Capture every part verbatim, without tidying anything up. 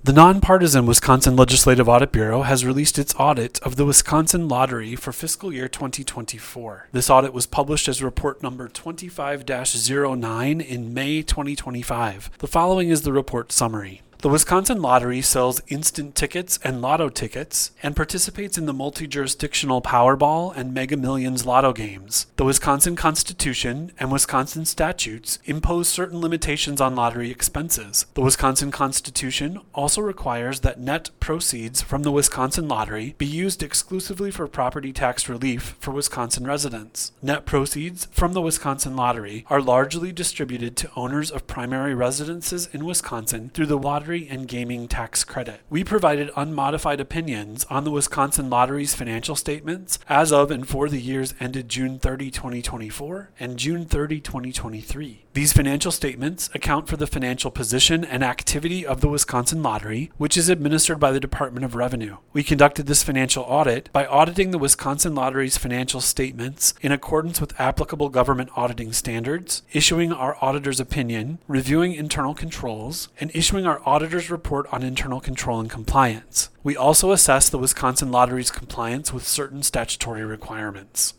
The nonpartisan Wisconsin Legislative Audit Bureau has released its audit of the Wisconsin Lottery for fiscal year twenty twenty-four. This audit was published as report number twenty-five dash zero nine in May twenty twenty-five. The following is the report summary. The Wisconsin Lottery sells instant tickets and lotto tickets and participates in the multi-jurisdictional Powerball and Mega Millions lotto games. The Wisconsin Constitution and Wisconsin statutes impose certain limitations on lottery expenses. The Wisconsin Constitution also requires that net proceeds from the Wisconsin Lottery be used exclusively for property tax relief for Wisconsin residents. Net proceeds from the Wisconsin Lottery are largely distributed to owners of primary residences in Wisconsin through the Lottery and Gaming Tax Credit. We provided unmodified opinions on the Wisconsin Lottery's financial statements as of and for the years ended June thirtieth, twenty twenty-four and June thirtieth, twenty twenty-three. These financial statements account for the financial position and activity of the Wisconsin Lottery, which is administered by the Department of Revenue. We conducted this financial audit by auditing the Wisconsin Lottery's financial statements in accordance with applicable government auditing standards, issuing our auditor's opinion, reviewing internal controls, and issuing our auditor's report on internal control and compliance. We also assess the Wisconsin Lottery's compliance with certain statutory requirements.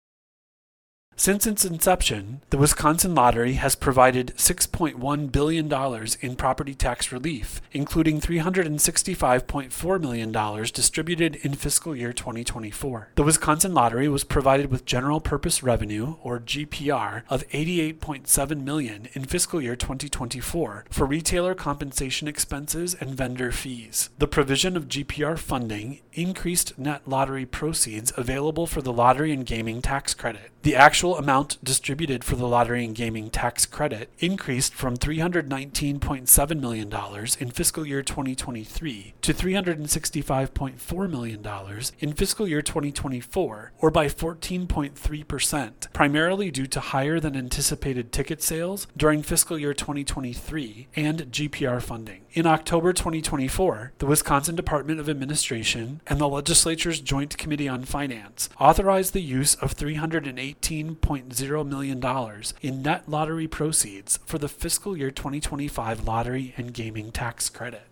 Since its inception, the Wisconsin Lottery has provided six point one billion dollars in property tax relief, including three hundred sixty-five point four million dollars distributed in fiscal year twenty twenty-four. The Wisconsin Lottery was provided with general purpose revenue, or G P R, of eighty-eight point seven million dollars in fiscal year twenty twenty-four for retailer compensation expenses and vendor fees. The provision of G P R funding increased net lottery proceeds available for the Lottery and Gaming Tax Credit. The actual amount distributed for the Lottery and Gaming Tax Credit increased from three hundred nineteen point seven million dollars in fiscal year twenty twenty-three to three hundred sixty-five point four million dollars in fiscal year twenty twenty-four, or by fourteen point three percent, primarily due to higher than anticipated ticket sales during fiscal year twenty twenty-three and G P R funding. In October twenty twenty-four, the Wisconsin Department of Administration and the Legislature's Joint Committee on Finance authorized the use of three hundred eighteen point zero million dollars in net lottery proceeds for the fiscal year twenty twenty-five Lottery and Gaming Tax Credit.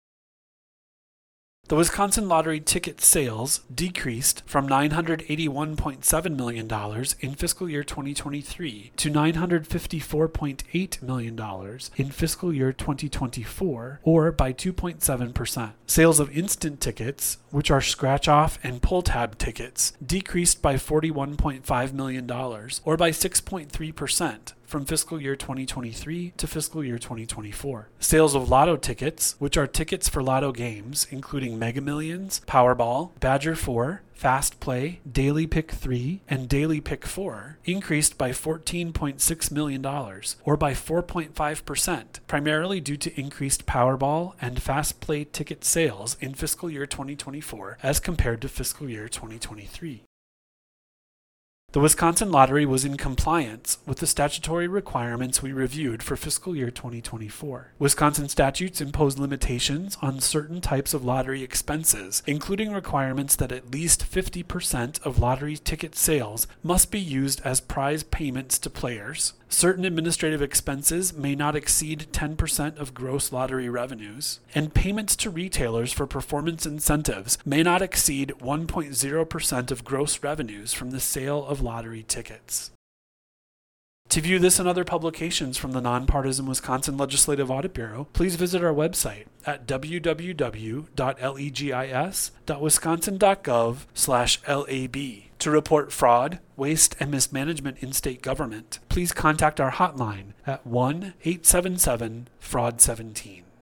The Wisconsin Lottery ticket sales decreased from nine hundred eighty-one point seven million dollars in fiscal year twenty twenty-three to nine hundred fifty-four point eight million dollars in fiscal year twenty twenty-four, or by two point seven percent. Sales of instant tickets, which are scratch-off and pull-tab tickets, decreased by forty-one point five million dollars, or by six point three percent. From fiscal year twenty twenty-three to fiscal year twenty twenty-four. Sales of lotto tickets, which are tickets for lotto games, including Mega Millions, Powerball, Badger four, Fast Play, Daily Pick three, and Daily Pick four, increased by fourteen point six million dollars, or by four point five percent, primarily due to increased Powerball and Fast Play ticket sales in fiscal year twenty twenty-four as compared to fiscal year twenty twenty-three. The Wisconsin Lottery was in compliance with the statutory requirements we reviewed for fiscal year twenty twenty-four. Wisconsin statutes impose limitations on certain types of lottery expenses, including requirements that at least fifty percent of lottery ticket sales must be used as prize payments to players. Certain administrative expenses may not exceed ten percent of gross lottery revenues, and payments to retailers for performance incentives may not exceed one point zero percent of gross revenues from the sale of lottery tickets. To view this and other publications from the nonpartisan Wisconsin Legislative Audit Bureau, please visit our website at w w w dot legis dot wisconsin dot gov slash lab. To report fraud, waste, and mismanagement in state government, please contact our hotline at one eight seven seven fraud seventeen.